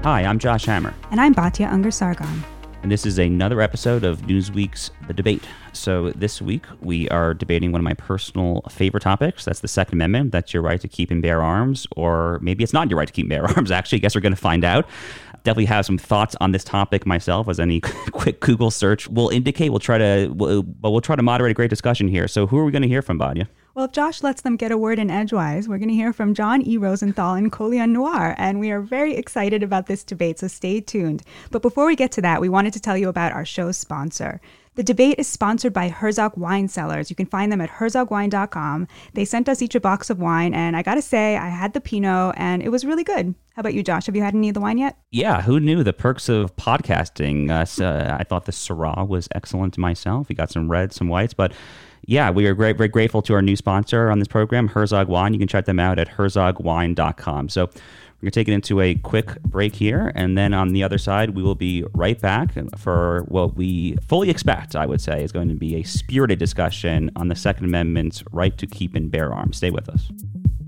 Hi, I'm Josh Hammer. And I'm Batya Ungar-Sargon. And this is another episode of Newsweek's The Debate. So this week we are debating one of my personal favorite topics. That's the Second Amendment. That's your right to keep and bear arms. Or maybe it's not your right to keep and bear arms, actually. I guess we're going to find out. Definitely have some thoughts on this topic myself, as any quick Google search will indicate. We'll try to moderate a great discussion here. So who are we going to hear from, Batya? Well, if Josh lets them get a word in edgewise, we're going to hear from John E. Rosenthal and Colion Noir, and we are very excited about this debate, so stay tuned. But before we get to that, we wanted to tell you about our show's sponsor. The debate is sponsored by Herzog Wine Cellars. You can find them at herzogwine.com. They sent us each a box of wine, and I got to say, I had the Pinot, and it was really good. How about you, Josh? Have you had any of the wine yet? Yeah, who knew the perks of podcasting? I thought the Syrah was excellent myself. We got some reds, some whites, but yeah, we are very grateful to our new sponsor on this program, Herzog Wine. You can check them out at herzogwine.com. So we're going to take it into a quick break here, and then on the other side, we will be right back for what we fully expect, I would say, is going to be a spirited discussion on the Second Amendment's right to keep and bear arms. Stay with us.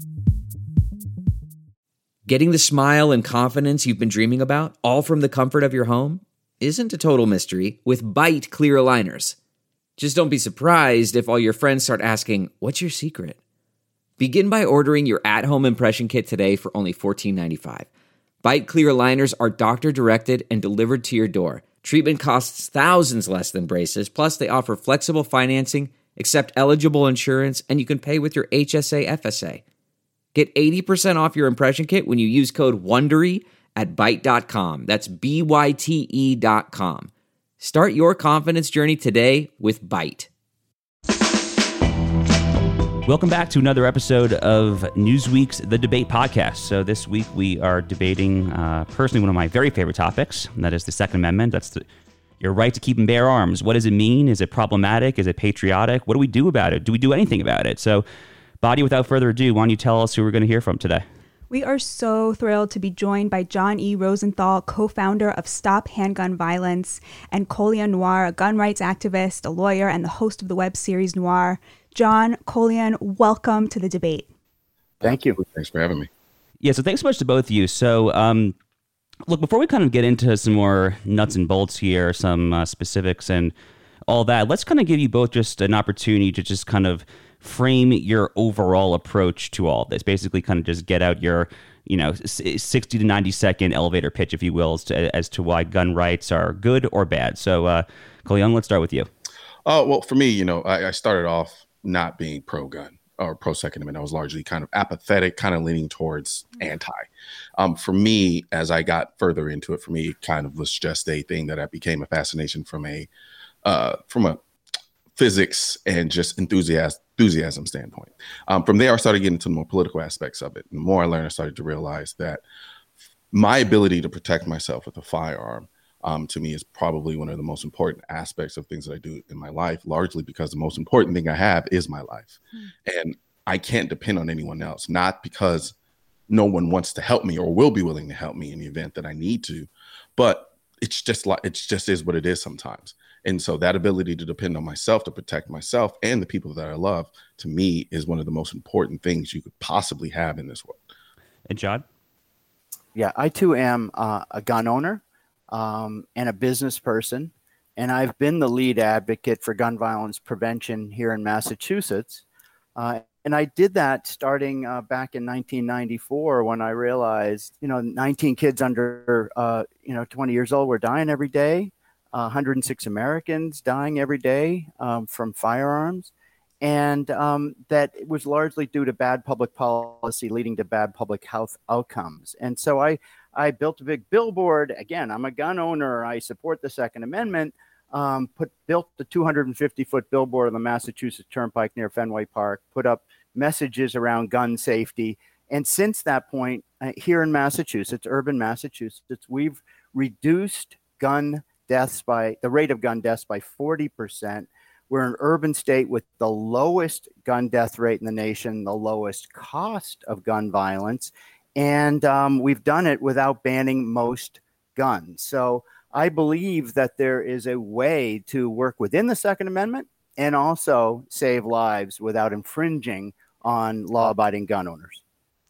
Getting the smile and confidence you've been dreaming about, all from the comfort of your home, isn't a total mystery with Byte clear aligners. Just don't be surprised if all your friends start asking, "What's your secret?" Begin by ordering your at-home impression kit today for only $14.95. Byte clear aligners are doctor-directed and delivered to your door. Treatment costs thousands less than braces, plus they offer flexible financing, accept eligible insurance, and you can pay with your HSA FSA. Get 80% off your impression kit when you use code WONDERY at Byte.com. That's BYTE.com. Start your confidence journey today with Byte. Welcome back to another episode of Newsweek's The Debate Podcast. So this week we are debating personally one of my very favorite topics, and that is the Second Amendment. That's your right to keep and bear arms. What does it mean? Is it problematic? Is it patriotic? What do we do about it? Do we do anything about it? So, Batya, without further ado, why don't you tell us who we're going to hear from today? We are so thrilled to be joined by John E. Rosenthal, co-founder of Stop Handgun Violence, and Colion Noir, a gun rights activist, a lawyer, and the host of the web series Noir. John, Colion, welcome to the debate. Thank you. Thanks for having me. Yeah, so thanks so much to both of you. So, look, before we kind of get into some more nuts and bolts here, some specifics and all that, let's kind of give you both just an opportunity to just kind of frame your overall approach to all this. Basically, kind of just get out your, 60 to 90 second elevator pitch, if you will, as to why gun rights are good or bad. So, Colion, let's start with you. Well, for me, I started off not being pro-gun or pro-Second Amendment. I was largely kind of apathetic, kind of leaning towards anti. For me, as I got further into it, it kind of was just a thing that I became a fascination from a physics and just enthusiasm standpoint. From there, I started getting into the more political aspects of it. And the more I learned, I started to realize that my ability to protect myself with a firearm, to me, is probably one of the most important aspects of things that I do in my life, largely because the most important thing I have is my life. And I can't depend on anyone else, not because no one wants to help me or will be willing to help me in the event that I need to, but it just is what it is sometimes. And so that ability to depend on myself to protect myself and the people that I love, to me, is one of the most important things you could possibly have in this world. And John? Yeah, I too am a gun owner and a business person. And I've been the lead advocate for gun violence prevention here in Massachusetts. And I did that starting back in 1994 when I realized, 19 kids under, 20 years old were dying every day. 106 Americans dying every day from firearms. And that it was largely due to bad public policy leading to bad public health outcomes. And so I built a big billboard. Again, I'm a gun owner. I support the Second Amendment. Built the 250-foot billboard on the Massachusetts Turnpike near Fenway Park, put up messages around gun safety. And since that point, here in Massachusetts, urban Massachusetts, we've reduced the rate of gun deaths by 40%. We're an urban state with the lowest gun death rate in the nation, the lowest cost of gun violence. And we've done it without banning most guns. So I believe that there is a way to work within the Second Amendment and also save lives without infringing on law-abiding gun owners.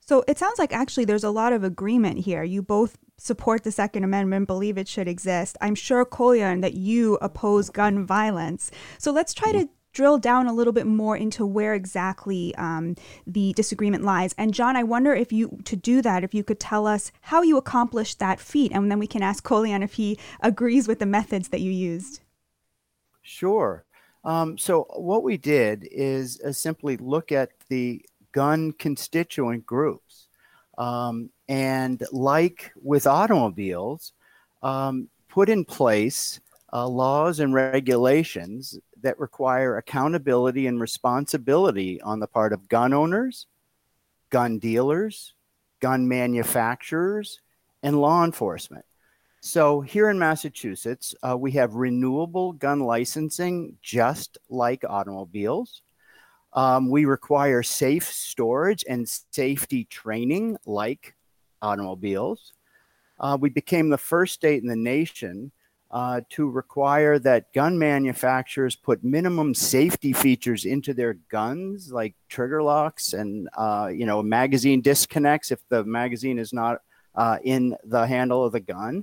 So it sounds like actually there's a lot of agreement here. You both support the Second Amendment, believe it should exist. I'm sure, Kolyan, that you oppose gun violence. So let's try to drill down a little bit more into where exactly the disagreement lies. And John, I wonder if you could tell us how you accomplished that feat, and then we can ask Kolyan if he agrees with the methods that you used. Sure. So what we did is simply look at the gun constituent groups. And like with automobiles, put in place laws and regulations that require accountability and responsibility on the part of gun owners, gun dealers, gun manufacturers, and law enforcement. So here in Massachusetts, we have renewable gun licensing just like automobiles. We require safe storage and safety training like automobiles. We became the first state in the nation to require that gun manufacturers put minimum safety features into their guns, like trigger locks and magazine disconnects if the magazine is not in the handle of the gun.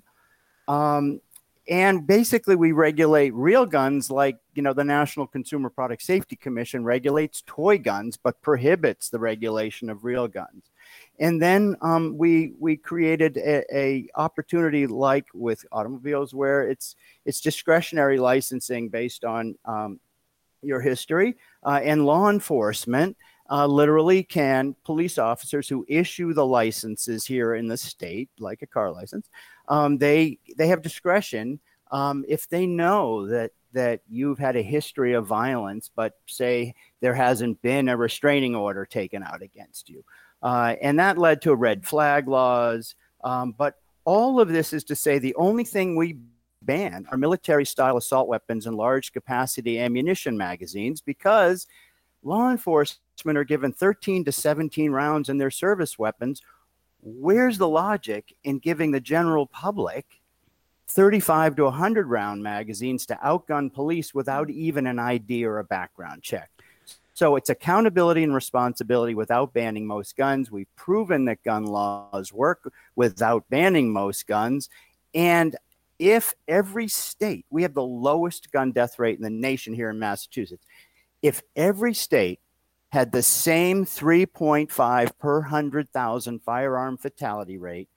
And basically, we regulate real guns like, the National Consumer Product Safety Commission regulates toy guns, but prohibits the regulation of real guns. And then we created a opportunity like with automobiles where it's discretionary licensing based on your history, and law enforcement literally police officers who issue the licenses here in the state, like a car license, they have discretion if they know that you've had a history of violence, but say there hasn't been a restraining order taken out against you. And that led to red flag laws. But all of this is to say the only thing we ban are military-style assault weapons and large-capacity ammunition magazines, because law enforcement are given 13 to 17 rounds in their service weapons. Where's the logic in giving the general public 35 to 100 round magazines to outgun police without even an ID or a background check? So it's accountability and responsibility without banning most guns. We've proven that gun laws work without banning most guns. And if every state, we have the lowest gun death rate in the nation here in Massachusetts, if every state had the same 3.5 per 100,000 firearm fatality rate,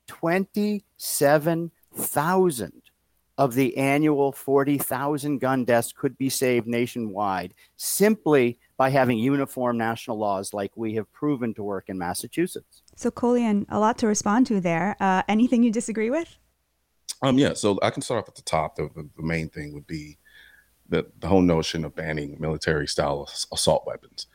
27,000 of the annual 40,000 gun deaths could be saved nationwide simply by having uniform national laws like we have proven to work in Massachusetts. So, Kolyan, a lot to respond to there. Anything you disagree with? Yeah, so I can start off at the top. The main thing would be the whole notion of banning military-style assault weapons.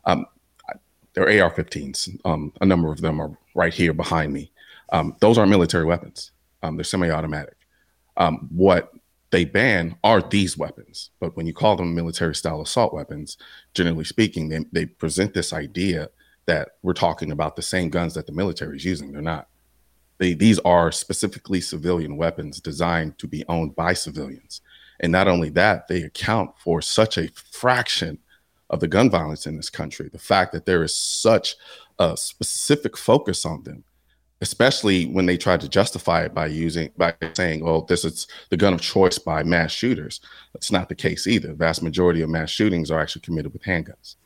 They're AR-15s. A number of them are right here behind me. Those aren't military weapons. They're semi-automatic. What they ban are these weapons. But when you call them military-style assault weapons, generally speaking, they present this idea that we're talking about the same guns that the military is using. They're not. These are specifically civilian weapons designed to be owned by civilians. And not only that, they account for such a fraction of the gun violence in this country. The fact that there is such a specific focus on them, especially when they try to justify it by saying, well, this is the gun of choice by mass shooters. That's not the case either. The vast majority of mass shootings are actually committed with handguns.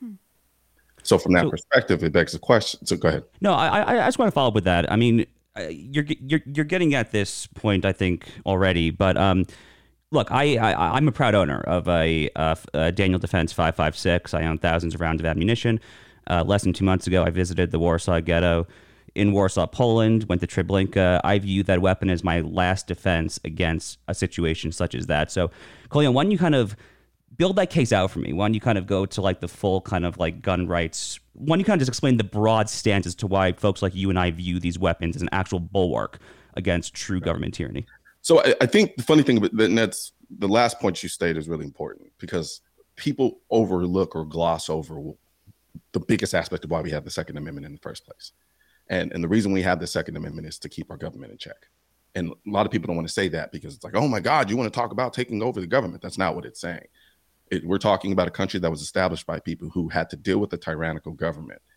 So from that perspective, it begs the question. So go ahead. No, I just want to follow up with that. I mean, you're getting at this point, I think, already. But look, I'm a proud owner of a Daniel Defense 5.56. I own thousands of rounds of ammunition. Less than 2 months ago, I visited the Warsaw Ghetto in Warsaw, Poland, went to Treblinka. I view that weapon as my last defense against a situation such as that. So, Kolyan, why don't you kind of build that case out for me? Why don't you kind of go to like the full kind of like gun rights? Why don't you kind of just explain the broad stance as to why folks like you and I view these weapons as an actual bulwark against true government tyranny? So I think the funny thing, and that's the last point you stated, is really important because people overlook or gloss over the biggest aspect of why we have the Second Amendment in the first place. And the reason we have the Second Amendment is to keep our government in check. And a lot of people don't want to say that because it's like, oh my God, you want to talk about taking over the government. That's not what it's saying. We're talking about a country that was established by people who had to deal with a tyrannical government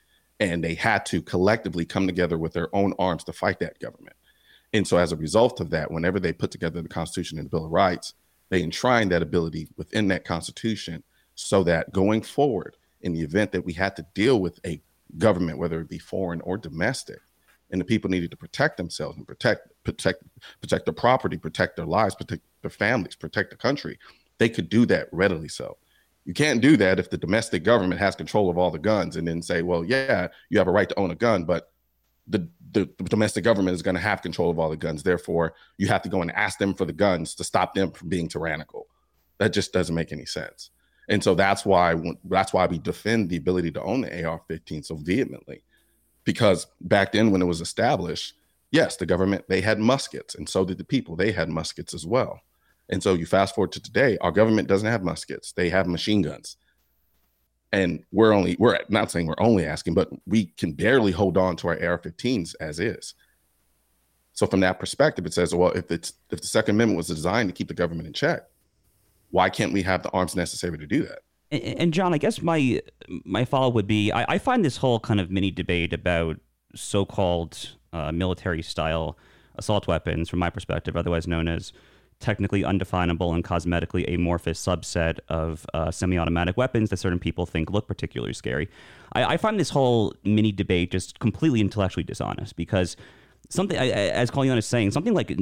and they had to collectively come together with their own arms to fight that government. And so as a result of that, whenever they put together the Constitution and the Bill of Rights, they enshrined that ability within that Constitution so that going forward, in the event that we had to deal with a government, whether it be foreign or domestic, and the people needed to protect themselves and protect their property, protect their lives, protect their families, protect the country, they could do that readily so. You can't do that if the domestic government has control of all the guns and then say, well, yeah, you have a right to own a gun, but the domestic government is going to have control of all the guns. Therefore, you have to go and ask them for the guns to stop them from being tyrannical. That just doesn't make any sense. And so that's why we defend the ability to own the AR-15 so vehemently, because back then when it was established, yes, the government, they had muskets, and so did the people. They had muskets as well. And so you fast forward to today, our government doesn't have muskets. They have machine guns. And we're not saying we're only asking, but we can barely hold on to our AR-15s as is. So from that perspective, it says, well, if the Second Amendment was designed to keep the government in check, why can't we have the arms necessary to do that? And John, I guess my follow would be, I find this whole kind of mini debate about so-called military-style assault weapons, from my perspective, otherwise known as technically undefinable and cosmetically amorphous subset of semi-automatic weapons that certain people think look particularly scary. I find this whole mini debate just completely intellectually dishonest, because something, as Colion is saying, something like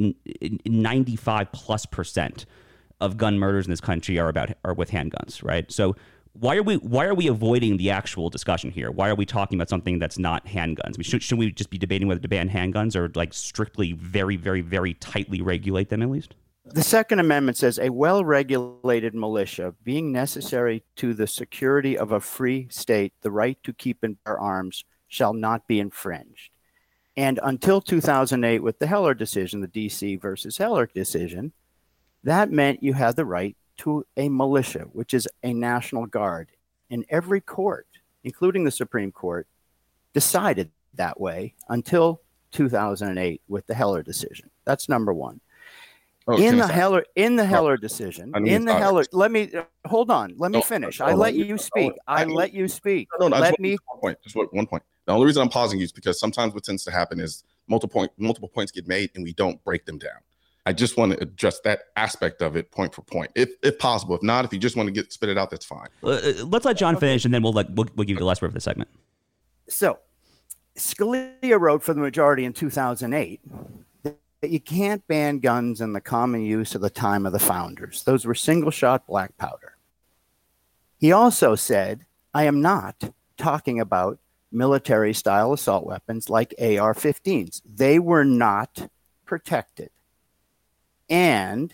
95+% of gun murders in this country are with handguns, right? So why are we avoiding the actual discussion here? Why are we talking about something that's not handguns? Shouldn't we just be debating whether to ban handguns or like strictly very, very, very tightly regulate them at least? The Second Amendment says a well-regulated militia, being necessary to the security of a free state, the right to keep and bear arms shall not be infringed. And until 2008, with the Heller decision, the D.C. versus Heller decision, that meant you had the right to a militia, which is a National Guard. And every court, including the Supreme Court, decided that way until 2008 with the Heller decision. That's number one. In the Heller decision, let me finish. I let you speak. Just one point. The only reason I'm pausing you is because sometimes what tends to happen is multiple points get made and we don't break them down. I just want to address that aspect of it point for point, if possible. If not, if you just want to spit it out, that's fine. Let's let John finish, and then we'll give you the last word for the segment. So, Scalia wrote for the majority in 2008 that you can't ban guns in the common use of the time of the founders. Those were single-shot black powder. He also said, I am not talking about military-style assault weapons like AR-15s. They were not protected. And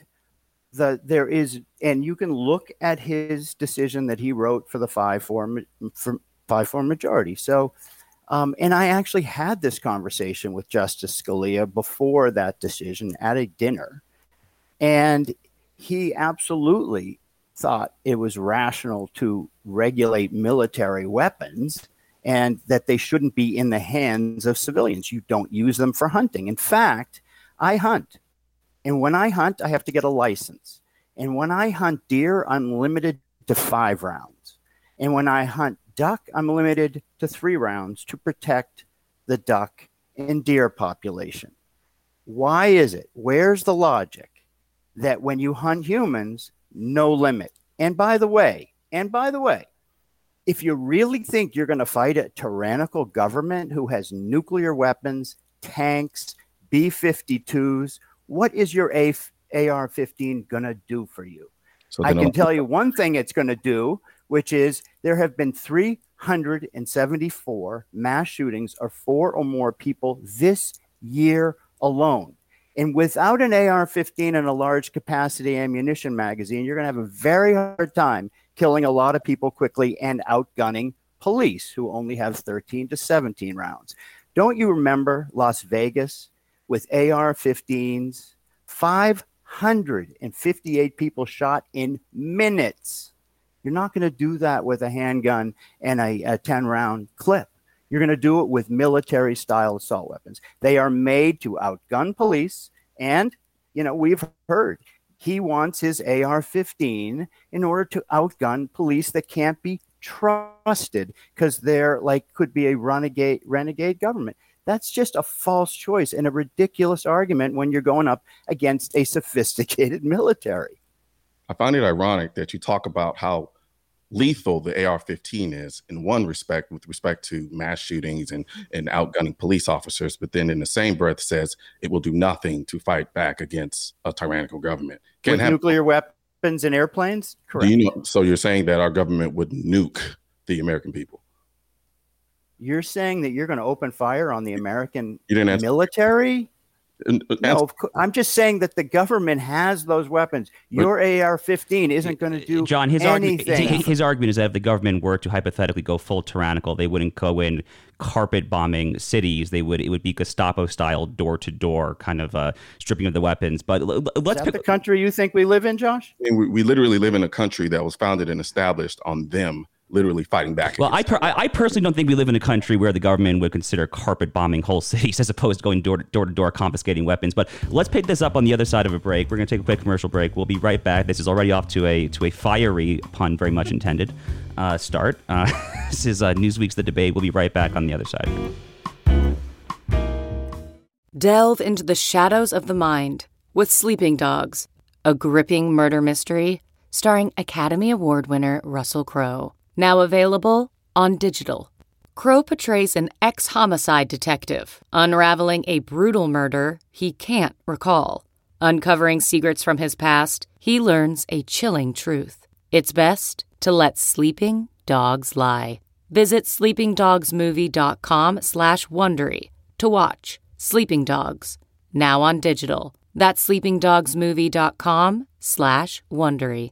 you can look at his decision that he wrote for the 5-4 majority. So, and I actually had this conversation with Justice Scalia before that decision at a dinner, and he absolutely thought it was rational to regulate military weapons and that they shouldn't be in the hands of civilians. You don't use them for hunting. In fact, I hunt. And when I hunt, I have to get a license. And when I hunt deer, I'm limited to 5 rounds. And when I hunt duck, I'm limited to 3 rounds to protect the duck and deer population. Why is it? Where's the logic that when you hunt humans, no limit? And by the way, if you really think you're going to fight a tyrannical government who has nuclear weapons, tanks, B-52s, what is your AR-15 going to do for you? So I can tell you one thing it's going to do, which is there have been 374 mass shootings of 4 or more people this year alone. And without an AR-15 and a large capacity ammunition magazine, you're going to have a very hard time killing a lot of people quickly and outgunning police who only have 13 to 17 rounds. Don't you remember Las Vegas with AR-15s? 558 people shot in minutes. You're not going to do that with a handgun and a 10-round clip. You're going to do it with military-style assault weapons. They are made to outgun police, and, we've heard he wants his AR-15 in order to outgun police that can't be trusted because they're like could be a renegade government. That's just a false choice and a ridiculous argument when you're going up against a sophisticated military. I find it ironic that you talk about how lethal the AR-15 is in one respect with respect to mass shootings and outgunning police officers, but then in the same breath says it will do nothing to fight back against a tyrannical government. With nuclear weapons and airplanes? Correct. So you're saying that our government would nuke the American people? You're saying that you're going to open fire on the American military? No, I'm just saying that the government has those weapons. Your AR-15 isn't going to do John, anything. His argument is that if the government were to hypothetically go full tyrannical, they wouldn't go in carpet bombing cities. It would be Gestapo style, door to door kind of stripping of the weapons. But let's pick the country you think we live in, Josh. I mean, we literally live in a country that was founded and established on them literally fighting back. Well, I personally don't think we live in a country where the government would consider carpet bombing whole cities as opposed to going door to door confiscating weapons. But let's pick this up on the other side of a break. We're going to take a quick commercial break. We'll be right back. This is already off to a fiery, pun very much intended, start. This is Newsweek's The Debate. We'll be right back on the other side. Delve into the shadows of the mind with Sleeping Dogs, a gripping murder mystery starring Academy Award winner Russell Crowe. Now available on digital. Crowe portrays an ex-homicide detective unraveling a brutal murder he can't recall. Uncovering secrets from his past, he learns a chilling truth. It's best to let sleeping dogs lie. Visit sleepingdogsmovie.com/Wondery to watch Sleeping Dogs, now on digital. That's sleepingdogsmovie.com/Wondery.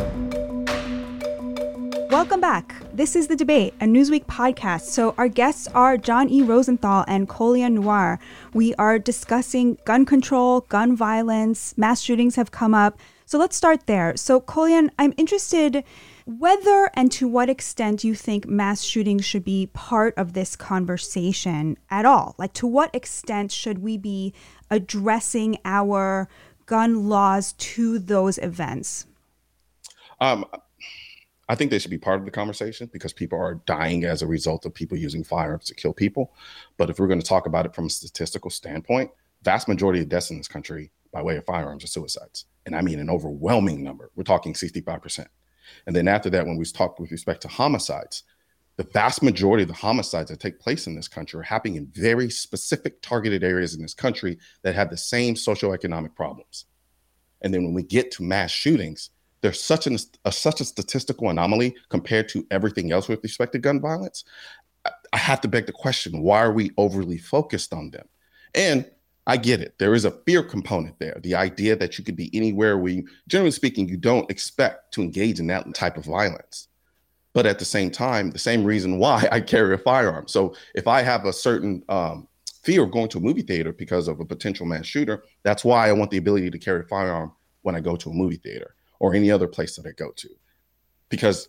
Welcome back. This is The Debate, a Newsweek podcast. So our guests are John E. Rosenthal and Colion Noir. We are discussing gun control, gun violence, mass shootings have come up. So let's start there. So Colion, I'm interested whether and to what extent you think mass shootings should be part of this conversation at all. Like, to what extent should we be addressing our gun laws to those events? I think they should be part of the conversation because people are dying as a result of people using firearms to kill people. But if we're going to talk about it from a statistical standpoint, vast majority of deaths in this country by way of firearms are suicides. And I mean an overwhelming number. We're talking 65%. And then after that, when we talk with respect to homicides, the vast majority of the homicides that take place in this country are happening in very specific targeted areas in this country that have the same socioeconomic problems. And then when we get to mass shootings, there's such a statistical anomaly compared to everything else with respect to gun violence. I have to beg the question, why are we overly focused on them? And I get it. There is a fear component there. The idea that you could be anywhere where, generally speaking, you don't expect to engage in that type of violence. But at the same time, the same reason why I carry a firearm. So if I have a certain fear of going to a movie theater because of a potential mass shooter, that's why I want the ability to carry a firearm when I go to a movie theater or any other place that I go to. Because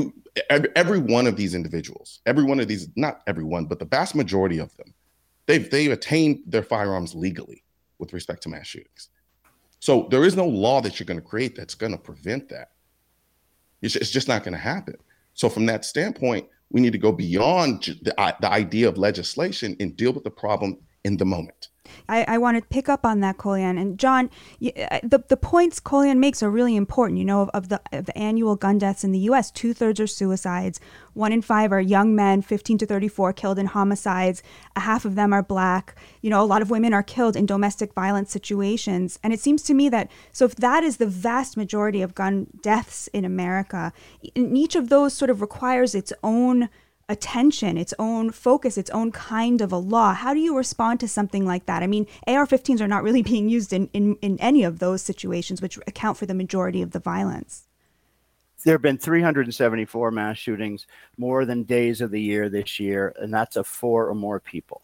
every one of these individuals, not everyone, but the vast majority of them, they've attained their firearms legally with respect to mass shootings. So there is no law that you're going to create that's going to prevent that. It's just not going to happen. So from that standpoint, we need to go beyond the idea of legislation and deal with the problem in the moment. I want to pick up on that, Colion. And John, the points Colion makes are really important. You know, of the annual gun deaths in the U.S., 2/3 are suicides. 1 in 5 are young men, 15 to 34, killed in homicides. A half of them are Black. You know, a lot of women are killed in domestic violence situations. And it seems to me that, so if that is the vast majority of gun deaths in America, and each of those sort of requires its own attention, its own focus, its own kind of a law. How do you respond to something like that? I mean, AR-15s are not really being used in any of those situations, which account for the majority of the violence. There have been 374 mass shootings, more than days of the year this year, and that's of 4 or more people.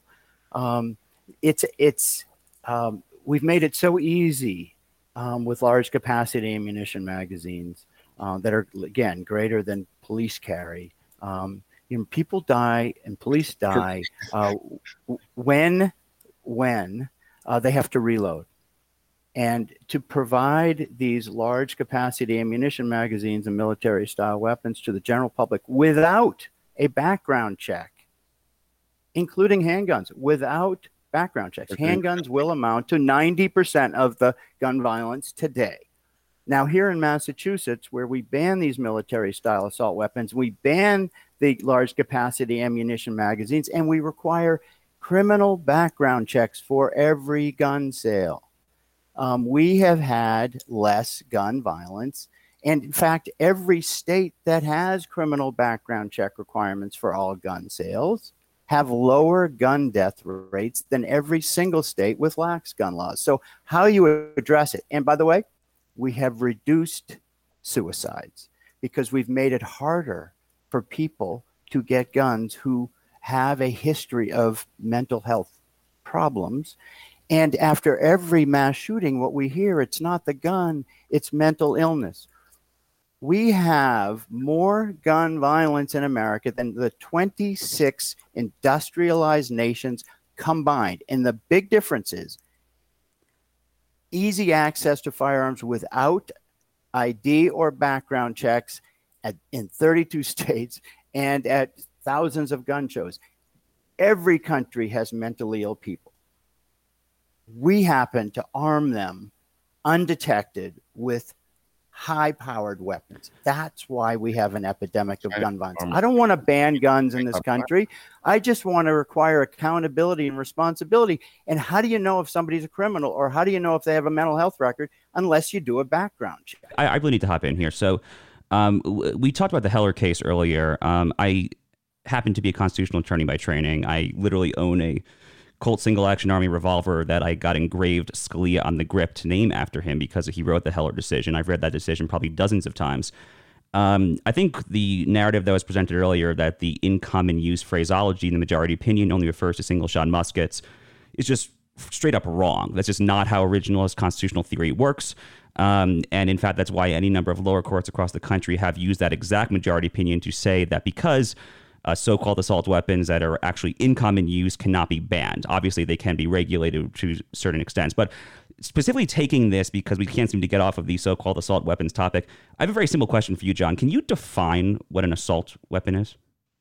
We've made it so easy with large capacity ammunition magazines that are, again, greater than police carry. People die and police die when they have to reload. And to provide these large capacity ammunition magazines and military style weapons to the general public without a background check, including handguns, without background checks. Handguns will amount to 90% of the gun violence today. Now, here in Massachusetts, where we ban these military style assault weapons, we ban the large capacity ammunition magazines, and we require criminal background checks for every gun sale. We have had less gun violence. And in fact, every state that has criminal background check requirements for all gun sales have lower gun death rates than every single state with lax gun laws. So how you address it? And by the way, we have reduced suicides because we've made it harder for people to get guns who have a history of mental health problems. And after every mass shooting, what we hear, it's not the gun, it's mental illness. We have more gun violence in America than the 26 industrialized nations combined. And the big difference is easy access to firearms without ID or background checks in 32 states and at thousands of gun shows. Every country has mentally ill people. We happen to arm them undetected with high-powered weapons. That's why we have an epidemic of gun violence. I don't want to ban guns in this country. I just want to require accountability and responsibility. And how do you know if somebody's a criminal, or how do you know if they have a mental health record unless you do a background check? I really need to hop in here. So we talked about the Heller case earlier. I happen to be a constitutional attorney by training. I literally own a Colt single action Army revolver that I got engraved Scalia on the grip to name after him because he wrote the Heller decision. I've read that decision probably dozens of times. I think the narrative that was presented earlier that the in common use phraseology in the majority opinion only refers to single shot muskets is just straight up wrong. That's just not how originalist constitutional theory works. And in fact, that's why any number of lower courts across the country have used that exact majority opinion to say that because so-called assault weapons that are actually in common use cannot be banned. Obviously, they can be regulated to certain extents. But specifically taking this, because we can't seem to get off of the so-called assault weapons topic, I have a very simple question for you, John. Can you define what an assault weapon is?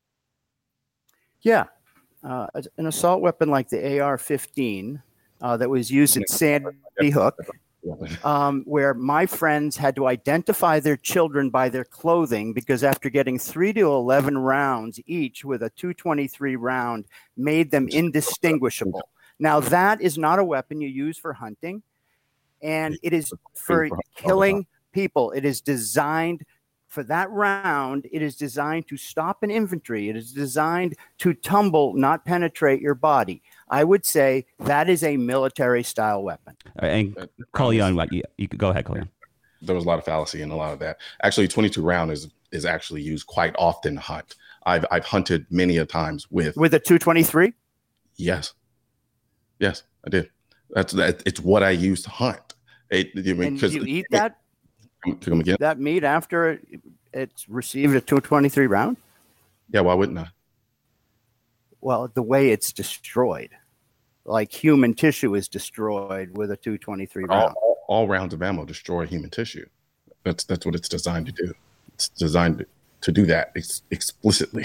Yeah. An assault weapon like the AR-15 that was used at Sandy Hook, where my friends had to identify their children by their clothing because after getting 3 to 11 rounds each with a .223 round made them indistinguishable. Now, that is not a weapon you use for hunting, and it is for killing people. It is designed for that round. It is designed to stop an infantry. It is designed to tumble, not penetrate your body. I would say that is a military-style weapon. And Kalyan, you go ahead, Kalyan. There was a lot of fallacy in a lot of that. Actually, 22 round is actually used quite often to hunt. I've hunted many a times with a .223. Yes, I did. It's what I use to hunt. And you eat that? Come again? That meat after it's received a .223 round? Yeah, why wouldn't I? Well, the way it's destroyed. Like human tissue is destroyed with a .223 round. All rounds of ammo destroy human tissue. That's what it's designed to do. It's designed to do that explicitly.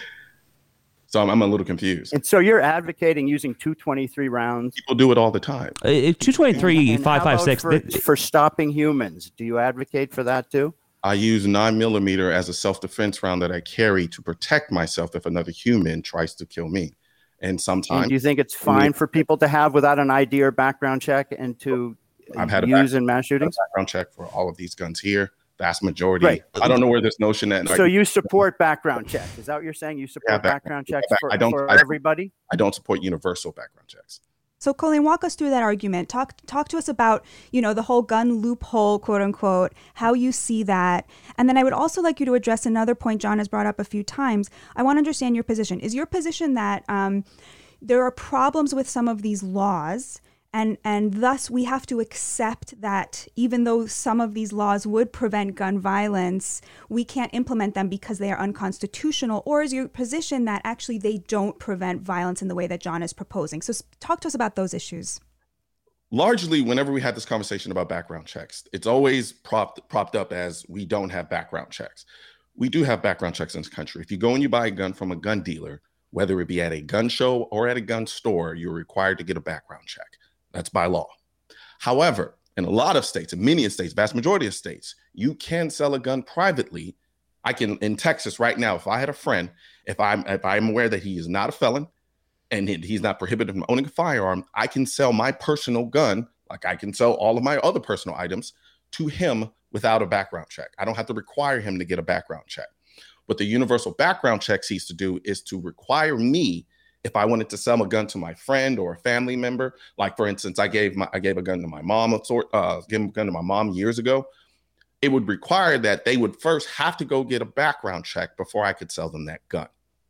So I'm a little confused. And so you're advocating using .223 rounds? People do it all the time. 223, 5.56 for stopping humans. Do you advocate for that too? I use 9mm as a self-defense round that I carry to protect myself if another human tries to kill me. And sometimes, do you think it's fine for people to have without an ID or background check and to use in mass shootings? Background check for all of these guns here. Vast majority. Right. I don't know where this notion that. So you support background checks? Is that what you're saying? You support background checks for everybody? I don't support universal background checks. So, Colleen, walk us through that argument. Talk to us about, the whole gun loophole, quote unquote, how you see that. And then I would also like you to address another point John has brought up a few times. I want to understand your position. Is your position that there are problems with some of these laws and thus we have to accept that even though some of these laws would prevent gun violence, we can't implement them because they are unconstitutional? Or is your position that actually they don't prevent violence in the way that John is proposing? So talk to us about those issues. largely, whenever we had this conversation about background checks, it's always propped up as we don't have background checks. We do have background checks in this country. If you go and you buy a gun from a gun dealer, whether it be at a gun show or at a gun store, you're required to get a background check. That's by law. However, in a lot of states, in many states, vast majority of states, you can sell a gun privately. I can, in Texas right now, if I had a friend, if I'm aware that he is not a felon and he's not prohibited from owning a firearm, I can sell my personal gun, like I can sell all of my other personal items, to him without a background check. I don't have to require him to get a background check. What the universal background check seeks to do is to require me, if I wanted to sell a gun to my friend or a family member, like for instance, I gave a gun to my mom gave a gun to my mom years ago. It would require that they would first have to go get a background check before I could sell them that gun.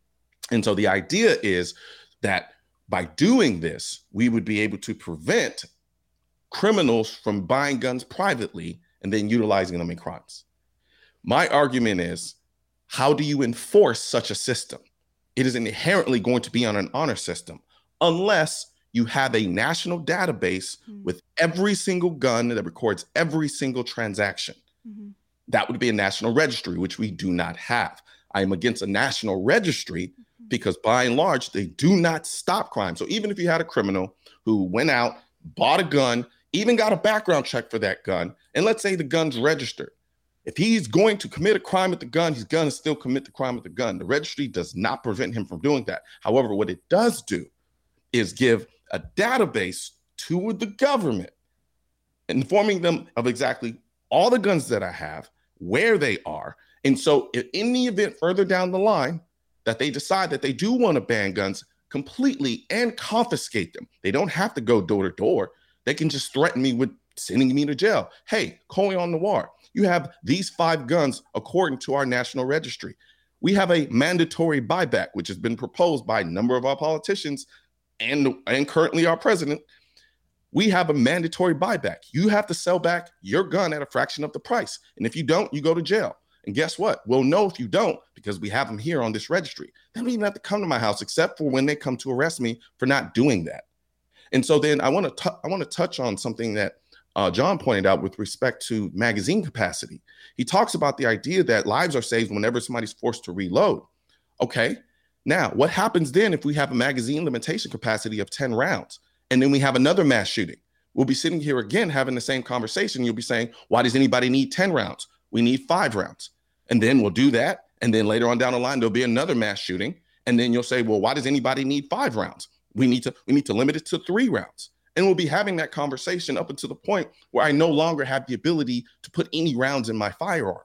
And so the idea is that by doing this, we would be able to prevent criminals from buying guns privately and then utilizing them in crimes. My argument is, how do you enforce such a system? It is inherently going to be on an honor system unless you have a national database with every single gun that records every single transaction. Mm-hmm. That would be a national registry, which we do not have. I am against a national registry because by and large, they do not stop crime. So even if you had a criminal who went out, bought a gun, even got a background check for that gun, and let's say the gun's registered, if he's going to commit a crime with the gun, he's going to still commit the crime with the gun. The registry does not prevent him from doing that. However, what it does do is give a database to the government, informing them of exactly all the guns that I have, where they are. And so if in the event further down the line that they decide that they do want to ban guns completely and confiscate them, they don't have to go door to door. They can just threaten me with sending me to jail. Hey, Colion Noir, you have these 5 guns according to our national registry. We have a mandatory buyback, which has been proposed by a number of our politicians and currently our president. We have a mandatory buyback. You have to sell back your gun at a fraction of the price. And if you don't, you go to jail. And guess what? We'll know if you don't because we have them here on this registry. They don't even have to come to my house except for when they come to arrest me for not doing that. And so then I want to touch on something that John pointed out with respect to magazine capacity. He talks about the idea that lives are saved whenever somebody's forced to reload. Okay, now what happens then if we have a magazine limitation capacity of 10 rounds and then we have another mass shooting? We'll be sitting here again having the same conversation. You'll be saying, why does anybody need 10 rounds? We need 5 rounds. And then we'll do that. And then later on down the line, there'll be another mass shooting. And then you'll say, well, why does anybody need 5 rounds? We need to limit it to 3 rounds. And we'll be having that conversation up until the point where I no longer have the ability to put any rounds in my firearm.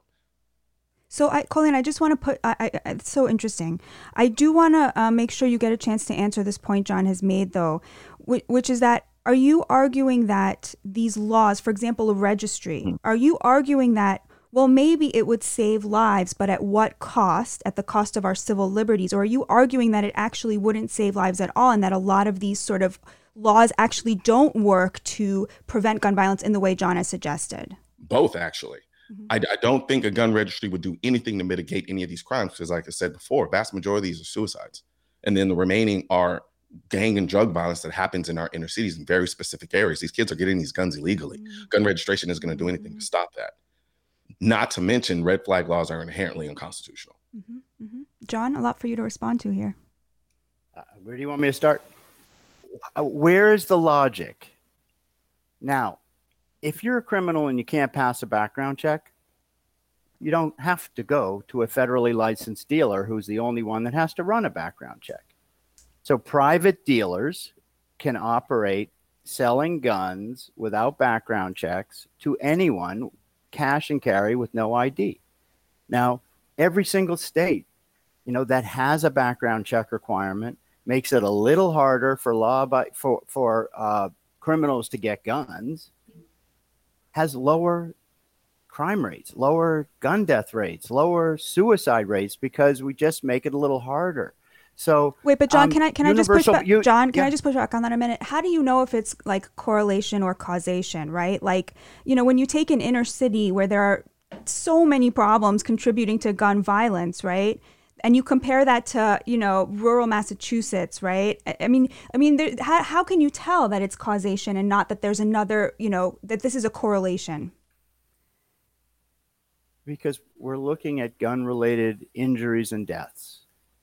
So, Colion, I just want to put, it's so interesting. I do want to make sure you get a chance to answer this point John has made, though, which is that, are you arguing that these laws, for example, a registry, are you arguing that, well, maybe it would save lives, but at what cost? At the cost of our civil liberties? Or are you arguing that it actually wouldn't save lives at all and that a lot of these sort of laws actually don't work to prevent gun violence in the way John has suggested? Both, actually. Mm-hmm. I don't think a gun registry would do anything to mitigate any of these crimes because, like I said before, vast majority of these are suicides. And then the remaining are gang and drug violence that happens in our inner cities in very specific areas. These kids are getting these guns illegally. Mm-hmm. Gun registration isn't going to do anything to stop that. Not to mention red flag laws are inherently unconstitutional. Mm-hmm. Mm-hmm. John, a lot for you to respond to here. Where do you want me to start? Where is the logic? Now, if you're a criminal and you can't pass a background check, you don't have to go to a federally licensed dealer who's the only one that has to run a background check. So private dealers can operate selling guns without background checks to anyone, cash and carry with no ID. Now, every single state, that has a background check requirement makes it a little harder for criminals to get guns, has lower crime rates, lower gun death rates, lower suicide rates because we just make it a little harder. So wait, but John, can I just push back? I just push back on that a minute? How do you know if it's like correlation or causation, right? Like, when you take an inner city where there are so many problems contributing to gun violence, right? and you compare that to, rural Massachusetts, right? I mean, how can you tell that it's causation and not that there's another, that this is a correlation? Because we're looking at gun-related injuries and deaths.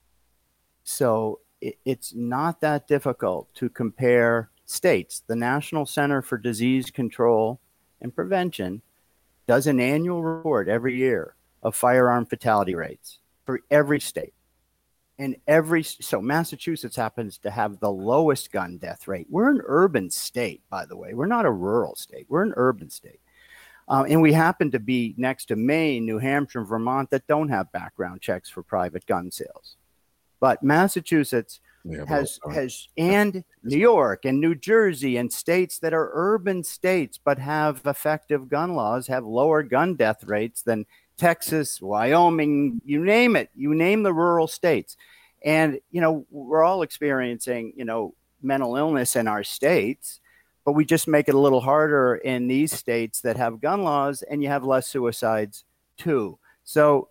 So it's not that difficult to compare states. The National Center for Disease Control and Prevention does an annual report every year of firearm fatality rates for every state. And so Massachusetts happens to have the lowest gun death rate. We're an urban state, by the way. We're not a rural state. We're an urban state. And we happen to be next to Maine, New Hampshire, and Vermont that don't have background checks for private gun sales. But Massachusetts has and New York and New Jersey and states that are urban states but have effective gun laws have lower gun death rates than Texas, Wyoming, you name it. You name the rural states. And, we're all experiencing, mental illness in our states. But we just make it a little harder in these states that have gun laws, and you have less suicides too. So,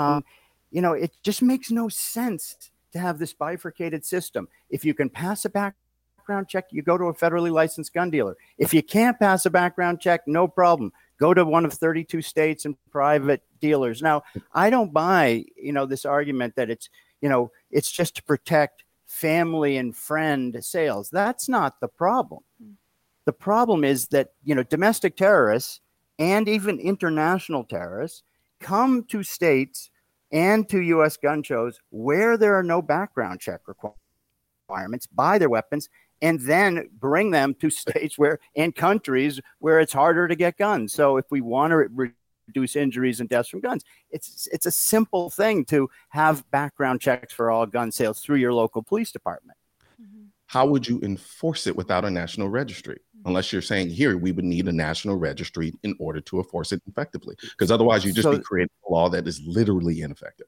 it just makes no sense to have this bifurcated system. If you can pass a background check, you go to a federally licensed gun dealer. If you can't pass a background check, no problem. Go to one of 32 states and private dealers. Now, I don't buy, this argument that it's just to protect family and friend sales. That's not the problem. The problem is that, domestic terrorists and even international terrorists come to states and to U.S. gun shows where there are no background check requirements, buy their weapons, and then bring them to states and countries where it's harder to get guns. So if we want to reduce injuries and deaths from guns, it's a simple thing to have background checks for all gun sales through your local police department. How would you enforce it without a national registry? Unless you're saying here, we would need a national registry in order to enforce it effectively. Because otherwise you just be creating a law that is literally ineffective.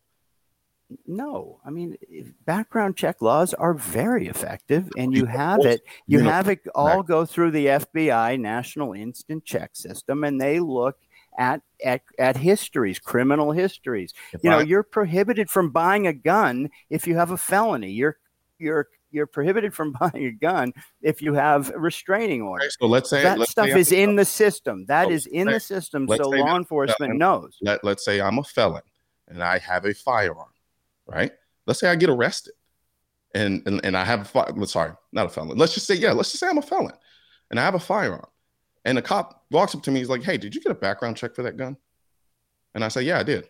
No, background check laws are very effective, and you have it all go through the FBI National Instant Check System, and they look at histories, criminal histories. You're prohibited from buying a gun if you have a felony. You're prohibited from buying a gun if you have a restraining order. Okay, so let's say is in the system. That is in the system, so law enforcement knows. Let's say I'm a felon and I have a firearm, right? Let's say I get arrested and I have not a felon. Let's just say I'm a felon and I have a firearm, and the cop walks up to me. He's like, "Hey, did you get a background check for that gun?" And I say, "Yeah, I did."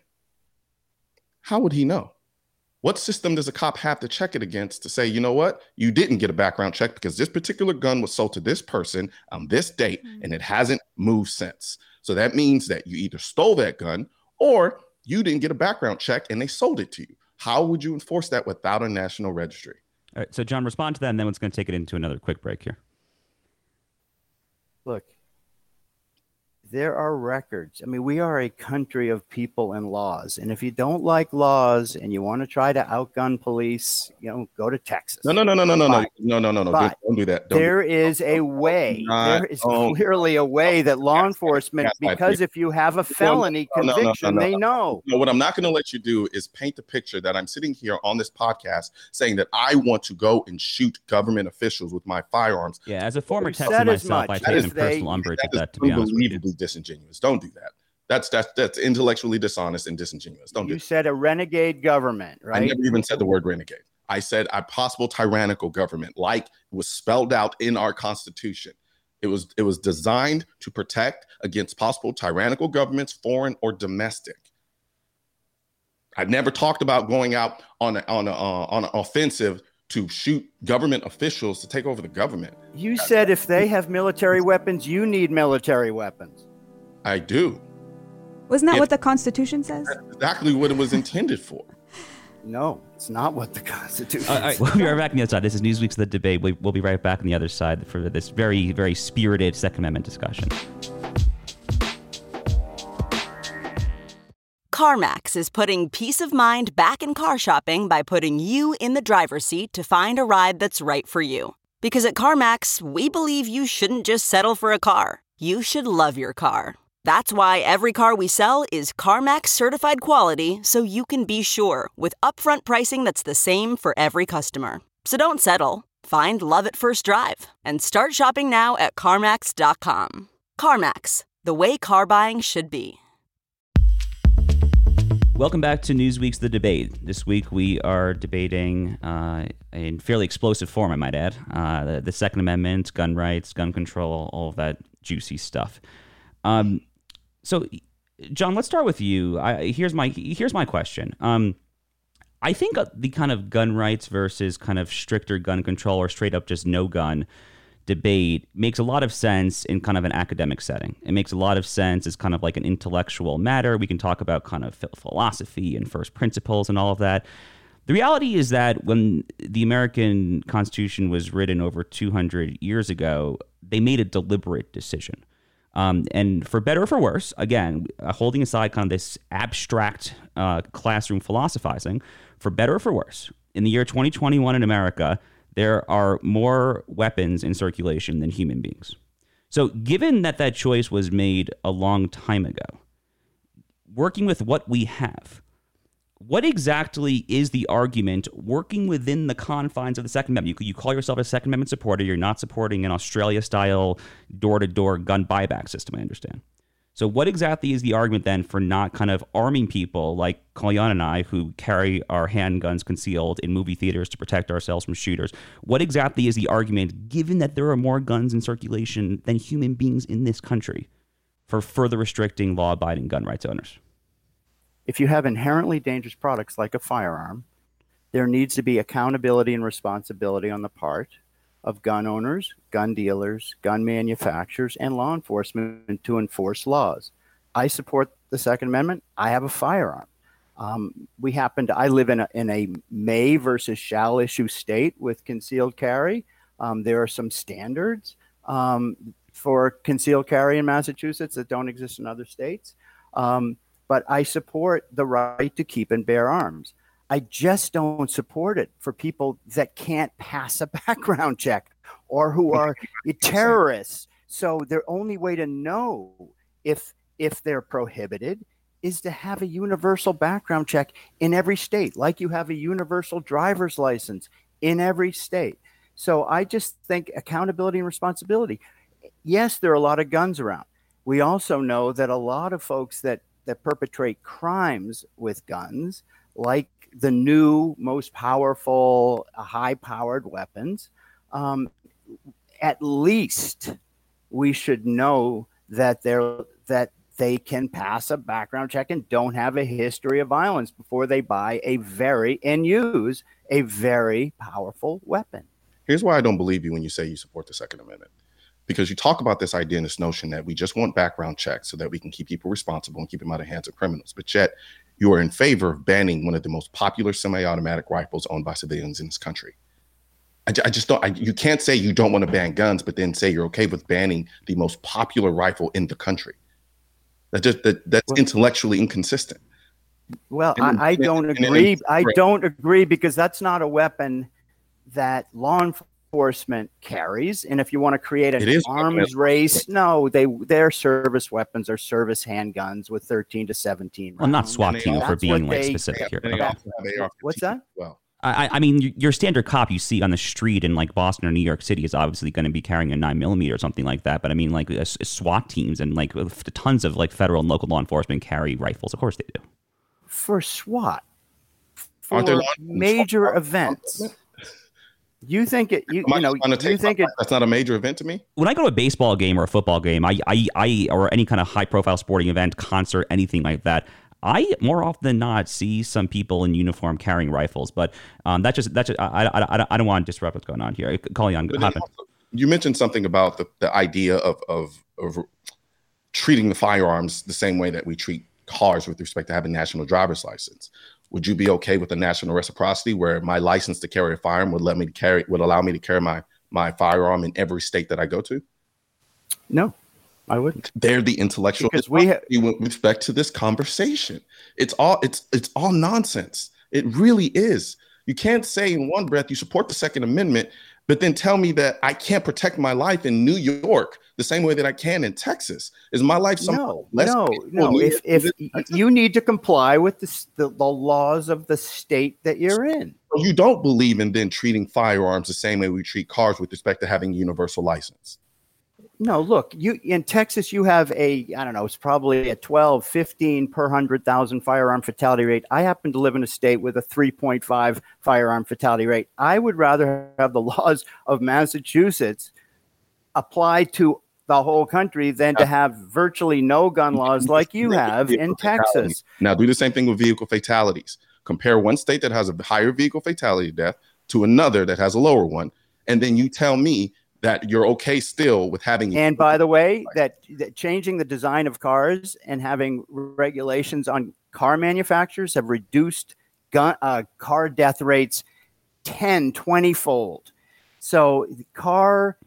How would he know? What system does a cop have to check it against to say, you know what, you didn't get a background check because this particular gun was sold to this person on this date and it hasn't moved since. So that means that you either stole that gun or you didn't get a background check and they sold it to you. How would you enforce that without a national registry? All right, so John, respond to that, and then it's going to take it into another quick break here. Look, there are records. We are a country of people and laws. And if you don't like laws and you want to try to outgun police, go to Texas. No. Don't do that. There is a way. There is clearly a way that law enforcement, because if you have a felony conviction, they know. No, what I'm not going to let you do is paint the picture that I'm sitting here on this podcast saying that I want to go and shoot government officials with my firearms. Yeah, as a former Texan myself, I take some personal umbrage at that, to be honest with you. Disingenuous. Don't do that. That's intellectually dishonest and disingenuous. Don't do that. You said a renegade government, right? I never even said the word renegade. I said a possible tyrannical government, like was spelled out in our Constitution. It was designed to protect against possible tyrannical governments, foreign or domestic. I never talked about going out on an offensive to shoot government officials to take over the government. You said if they have military weapons, you need military weapons. I do. Wasn't that what the Constitution says? That's exactly what it was intended for. No, it's not what the Constitution says. All right, we'll be right back on the other side. This is Newsweek's The Debate. We'll be right back on the other side for this very, very spirited Second Amendment discussion. CarMax is putting peace of mind back in car shopping by putting you in the driver's seat to find a ride that's right for you. Because at CarMax, we believe you shouldn't just settle for a car. You should love your car. That's why every car we sell is CarMax certified quality, so you can be sure with upfront pricing that's the same for every customer. So don't settle. Find love at first drive and start shopping now at CarMax.com. CarMax, the way car buying should be. Welcome back to Newsweek's The Debate. This week we are debating in fairly explosive form, I might add, the Second Amendment, gun rights, gun control, all of that juicy stuff. So, John, let's start with you. Here's my question. I think the kind of gun rights versus kind of stricter gun control or straight up just no gun debate makes a lot of sense in kind of an academic setting. It makes a lot of sense as kind of like an intellectual matter. We can talk about kind of philosophy and first principles and all of that. The reality is that when the American Constitution was written over 200 years ago, they made a deliberate decision. And for better or for worse, again, holding aside kind of this abstract classroom philosophizing, for better or for worse, in the year 2021 in America, there are more weapons in circulation than human beings. So given that that choice was made a long time ago, working with what we have, what exactly is the argument working within the confines of the Second Amendment? You call yourself a Second Amendment supporter. You're not supporting an Australia-style door-to-door gun buyback system, I understand. So what exactly is the argument then for not kind of arming people like Kalyan and I who carry our handguns concealed in movie theaters to protect ourselves from shooters? What exactly is the argument, given that there are more guns in circulation than human beings in this country, for further restricting law-abiding gun rights owners? If you have inherently dangerous products like a firearm, there needs to be accountability and responsibility on the part of gun owners, gun dealers, gun manufacturers, and law enforcement to enforce laws. I support the Second Amendment. I have a firearm. I live in a may versus shall issue state with concealed carry. There are some standards for concealed carry in Massachusetts that don't exist in other states. But I support the right to keep and bear arms. I just don't support it for people that can't pass a background check or who are terrorists. So their only way to know if they're prohibited is to have a universal background check in every state, like you have a universal driver's license in every state. So I just think accountability and responsibility. Yes, there are a lot of guns around. We also know that a lot of folks that perpetrate crimes with guns, like the new, most powerful, high-powered weapons, at least we should know that they can pass a background check and don't have a history of violence before they buy and use a very powerful weapon. Here's why I don't believe you when you say you support the Second Amendment. Because you talk about this idea and this notion that we just want background checks so that we can keep people responsible and keep them out of the hands of criminals. But yet you are in favor of banning one of the most popular semi-automatic rifles owned by civilians in this country. I just don't. You can't say you don't want to ban guns, but then say you're okay with banning the most popular rifle in the country. That's intellectually inconsistent. Well, I don't agree. I don't agree because that's not a weapon that law enforcement carries. And if you want to create an arms race, no, their service weapons are service handguns with 13 to 17 rounds. Well, not SWAT team for being specific here. What's that? Well, I mean, your standard cop you see on the street in like Boston or New York City is obviously going to be carrying a 9mm or something like that. But I mean, like SWAT teams and like tons of like federal and local law enforcement carry rifles. Of course they do. For SWAT, for major events. You think it? You think it? That's not a major event to me. When I go to a baseball game or a football game, I or any kind of high-profile sporting event, concert, anything like that, I more often than not see some people in uniform carrying rifles. But I don't want to disrupt what's going on here. Kalyan, happen. You mentioned something about the idea of treating the firearms the same way that we treat cars with respect to having a national driver's license. Would you be okay with a national reciprocity where my license to carry a firearm would allow me to carry my firearm in every state that I go to? No, I wouldn't. They're the intellectual with respect to this conversation. It's all nonsense. It really is. You can't say in one breath you support the Second Amendment But then tell me that I can't protect my life in New York the same way that I can in Texas. Is my life No. If you need to comply with the laws of the state that you're in. You don't believe in then treating firearms the same way we treat cars with respect to having universal license. No, look, you in Texas, you have it's probably a 12, 15 per 100,000 firearm fatality rate. I happen to live in a state with a 3.5 firearm fatality rate. I would rather have the laws of Massachusetts apply to the whole country than to have virtually no gun laws like you have in Texas. Now, do the same thing with vehicle fatalities. Compare one state that has a higher vehicle fatality death to another that has a lower one. And then you tell me that you're okay still with having. And by the way, that changing the design of cars and having regulations on car manufacturers have reduced car death rates 10, 20-fold. So car,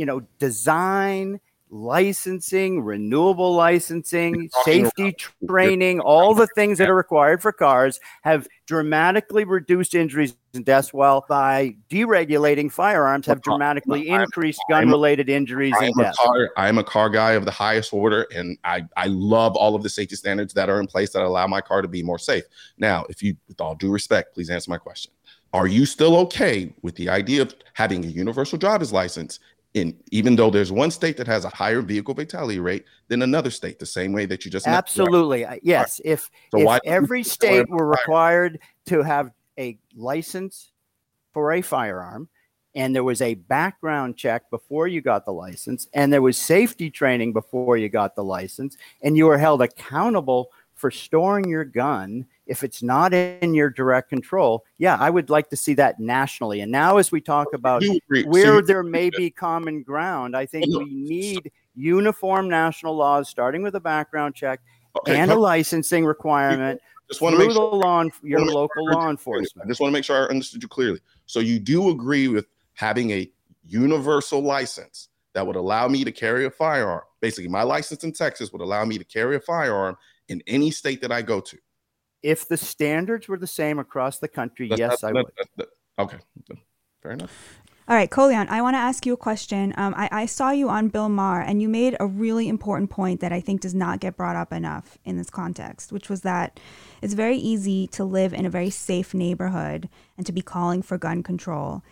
design, licensing, renewable licensing, safety training, all the things that are required for cars have dramatically reduced injuries and deaths, while by deregulating firearms have dramatically increased gun-related injuries and deaths. I am a car guy of the highest order, and I love all of the safety standards that are in place that allow my car to be more safe. Now, with all due respect, please answer my question. Are you still okay with the idea of having a universal driver's license even though there's one state that has a higher vehicle fatality rate than another state, the same way that you just absolutely mentioned? Yes. If every state were required to have a license for a firearm, and there was a background check before you got the license, and there was safety training before you got the license, and you were held accountable for storing your gun if it's not in your direct control, I would like to see that nationally. And now as we talk about where there may be common ground, I think we need uniform national laws, starting with a background check and a licensing requirement through your local law enforcement. I just want to make sure I understood you clearly. So you do agree with having a universal license that would allow me to carry a firearm. Basically, my license in Texas would allow me to carry a firearm in any state that I go to. If the standards were the same across the country, yes, I would. Okay, fair enough. All right, Kolyan, I want to ask you a question. I saw you on Bill Maher, and you made a really important point that I think does not get brought up enough in this context, which was that it's very easy to live in a very safe neighborhood and to be calling for gun control.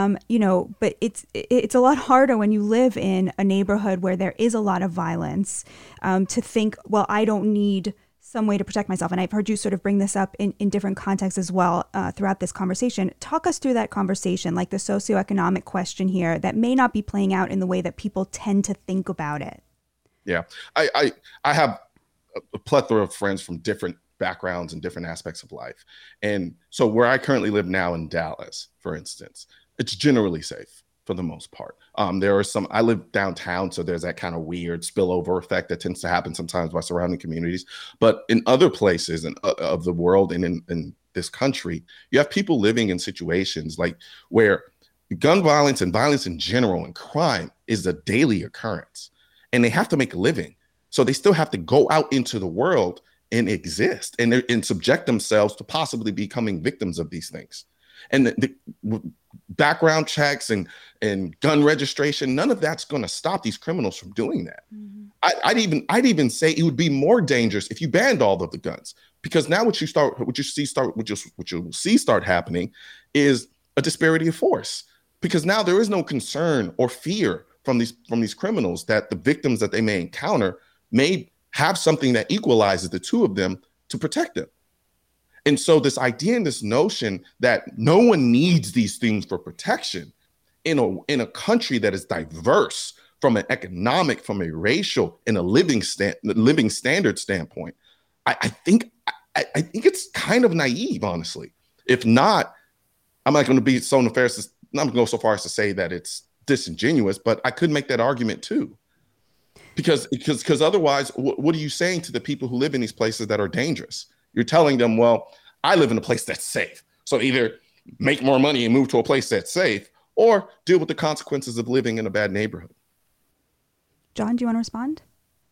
But it's a lot harder when you live in a neighborhood where there is a lot of violence to think, well, I don't need some way to protect myself. And I've heard you sort of bring this up in different contexts as well throughout this conversation. Talk us through that conversation, like the socioeconomic question here that may not be playing out in the way that people tend to think about it. Yeah, I have a plethora of friends from different backgrounds and different aspects of life. And so where I currently live now in Dallas, for instance, it's generally safe for the most part. There are I live downtown, so there's that kind of weird spillover effect that tends to happen sometimes by surrounding communities. But in other places of the world and in this country, you have people living in situations like where gun violence and violence in general and crime is a daily occurrence, and they have to make a living. So they still have to go out into the world and exist and subject themselves to possibly becoming victims of these things. And the background checks and gun registration, none of that's going to stop these criminals from doing that. Mm-hmm. I'd even say it would be more dangerous if you banned all of the guns, because now what you'll see start happening is a disparity of force, because now there is no concern or fear from these criminals that the victims that they may encounter may have something that equalizes the two of them to protect them. And so this idea and this notion that no one needs these things for protection in a country that is diverse from an economic, from a racial, and a living standard standpoint, I think it's kind of naive, honestly. If not, I'm not going to be so nefarious. I'm not going to go so far as to say that it's disingenuous, but I could make that argument too. Because otherwise, what are you saying to the people who live in these places that are dangerous? You're telling them, well, I live in a place that's safe. So either make more money and move to a place that's safe, or deal with the consequences of living in a bad neighborhood. John, do you want to respond?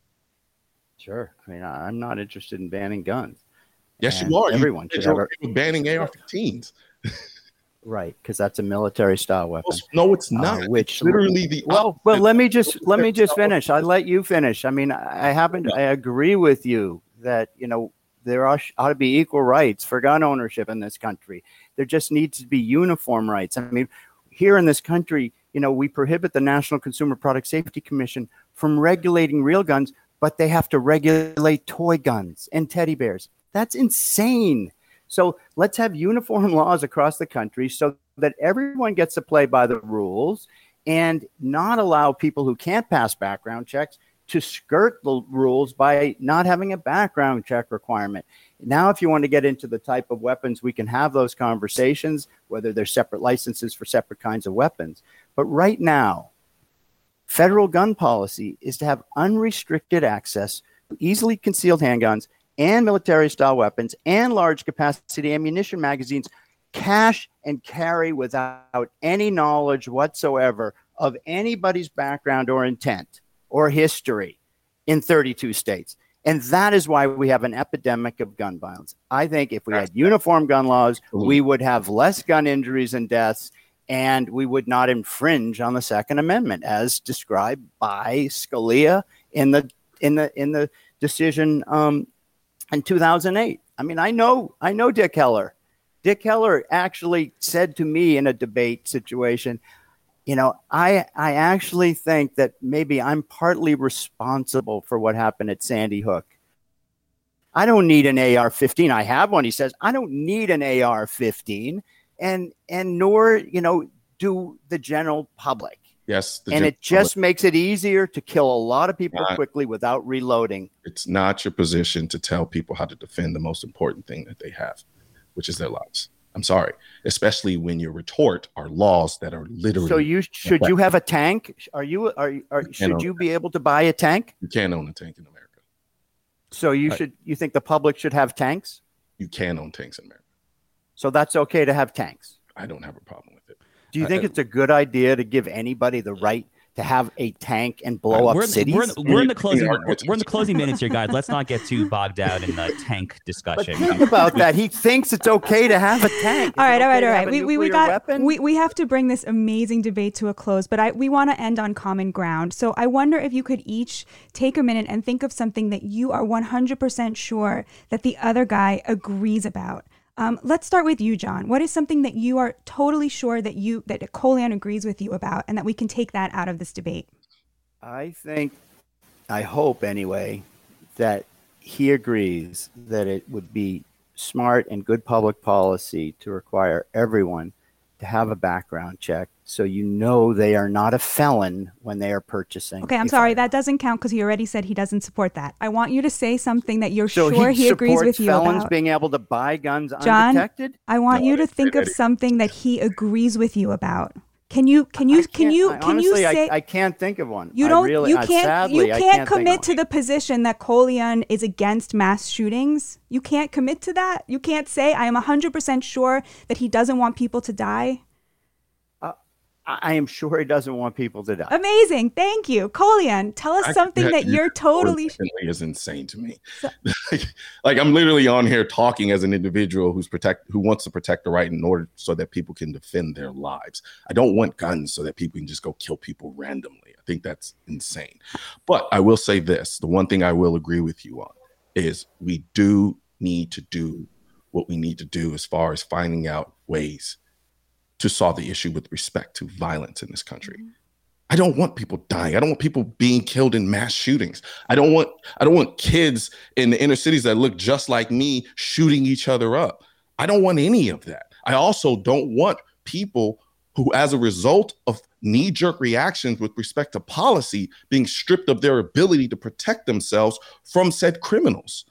Sure. I mean, I'm not interested in banning guns. Yes, you are. Everyone should have banning AR-15s. Right, because that's a military-style weapon. No, it's not. Which it's literally the well, let me just finish. I let you finish. I mean, I agree with you that there ought to be equal rights for gun ownership in this country. There just needs to be uniform rights. I mean, here in this country, we prohibit the National Consumer Product Safety Commission from regulating real guns, but they have to regulate toy guns and teddy bears. That's insane. So let's have uniform laws across the country so that everyone gets to play by the rules and not allow people who can't pass background checks to skirt the rules by not having a background check requirement. Now, if you want to get into the type of weapons, we can have those conversations, whether they're separate licenses for separate kinds of weapons. But right now, federal gun policy is to have unrestricted access to easily concealed handguns and military-style weapons and large-capacity ammunition magazines, cash and carry without any knowledge whatsoever of anybody's background or intent or history in 32 states. And that is why we have an epidemic of gun violence. I think if we had uniform gun laws, we would have less gun injuries and deaths, and we would not infringe on the Second Amendment, as described by Scalia in the decision in 2008. I mean, I know Dick Heller. Dick Heller actually said to me in a debate situation, I actually think that maybe I'm partly responsible for what happened at Sandy Hook. I don't need an AR-15. I have one, he says. I don't need an AR-15, and nor, do the general public. Yes. And it just makes it easier to kill a lot of people quickly without reloading. It's not your position to tell people how to defend the most important thing that they have, which is their lives. I'm sorry, especially when your retort are laws that are literally. So should you have a tank? Should you be able to buy a tank? You can't own a tank in America. So you think the public should have tanks? You can own tanks in America. So that's okay to have tanks? I don't have a problem with it. Do you think it's a good idea to give anybody the right to have a tank and blow up cities? We're in the closing minutes here, guys. Let's not get too bogged down in the tank discussion. But think about that. He thinks it's okay to have a tank. All right. We have to bring this amazing debate to a close, but we want to end on common ground. So I wonder if you could each take a minute and think of something that you are 100% sure that the other guy agrees about. Let's start with you, John. What is something that you are totally sure that Colion agrees with you about, and that we can take that out of this debate? I hope anyway, that he agrees that it would be smart and good public policy to require everyone to have a background check so they are not a felon when they are purchasing. Okay, I'm sorry, that doesn't count because he already said he doesn't support that. I want you to say something that you're sure he agrees with you about. Felons being able to buy guns undetected? John, I want you to think of something that he agrees with you about. Can you say? I can't think of one. You can't commit to the position that Colion is against mass shootings. You can't commit to that. You can't say I am 100% sure that he doesn't want people to die. I am sure he doesn't want people to die. Amazing. Thank you. Colion, tell us something that you're totally... is insane to me. Like I'm literally on here talking as an individual who wants to protect the right in order so that people can defend their lives. I don't want guns so that people can just go kill people randomly. I think that's insane. But I will say this. The one thing I will agree with you on is we do need to do what we need to do as far as finding out ways to solve the issue with respect to violence in this country. I don't want people dying. I don't want people being killed in mass shootings. I don't want kids in the inner cities that look just like me shooting each other up. I don't want any of that. I also don't want people who, as a result of knee-jerk reactions with respect to policy, being stripped of their ability to protect themselves from said criminals.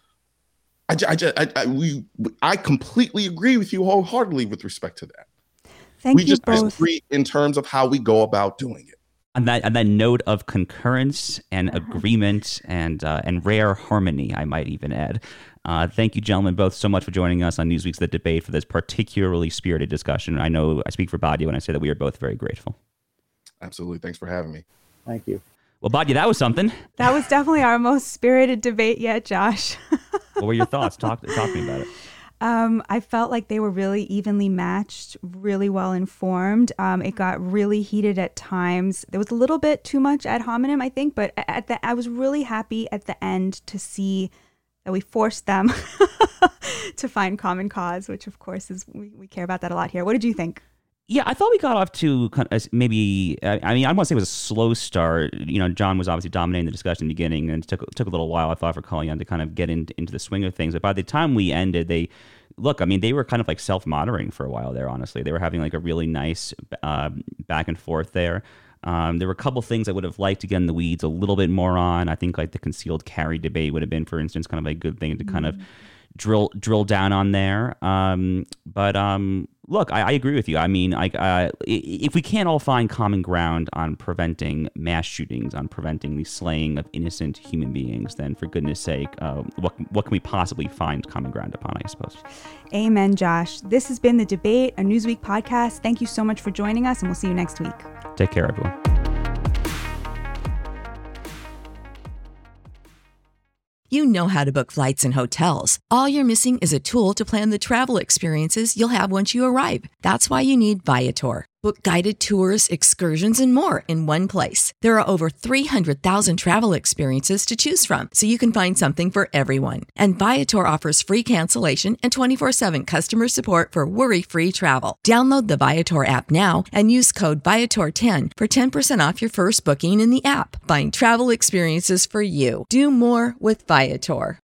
I completely agree with you wholeheartedly with respect to that. We just disagree in terms of how we go about doing it. On that note of concurrence and agreement and rare harmony, I might even add. Thank you, gentlemen, both so much for joining us on Newsweek's The Debate for this particularly spirited discussion. I know I speak for Badia when I say that we are both very grateful. Absolutely. Thanks for having me. Thank you. Well, Badia, that was something. That was definitely our most spirited debate yet, Josh. What were your thoughts? Talk to me about it. I felt like they were really evenly matched, really well informed. It got really heated at times. There was a little bit too much ad hominem, I think, but I was really happy at the end to see that we forced them to find common cause, which of course is we care about that a lot here. What did you think? Yeah, I thought we got off to kind of maybe, I mean, I don't want to say it was a slow start. John was obviously dominating the discussion in the beginning, and it took a little while, I thought, for Kalyan to kind of get into the swing of things. But by the time we ended, they were kind of like self-moderating for a while there, honestly. They were having like a really nice back and forth there. There were a couple things I would have liked to get in the weeds a little bit more on. I think like the concealed carry debate would have been, for instance, kind of a good thing to kind of drill down on there. Look, I agree with you. I mean, if we can't all find common ground on preventing mass shootings, on preventing the slaying of innocent human beings, then for goodness sake, what can we possibly find common ground upon, I suppose? Amen, Josh. This has been The Debate, a Newsweek podcast. Thank you so much for joining us, and we'll see you next week. Take care, everyone. You know how to book flights and hotels. All you're missing is a tool to plan the travel experiences you'll have once you arrive. That's why you need Viator. Book guided tours, excursions, and more in one place. There are over 300,000 travel experiences to choose from, so you can find something for everyone. And Viator offers free cancellation and 24/7 customer support for worry-free travel. Download the Viator app now and use code Viator10 for 10% off your first booking in the app. Find travel experiences for you. Do more with Viator.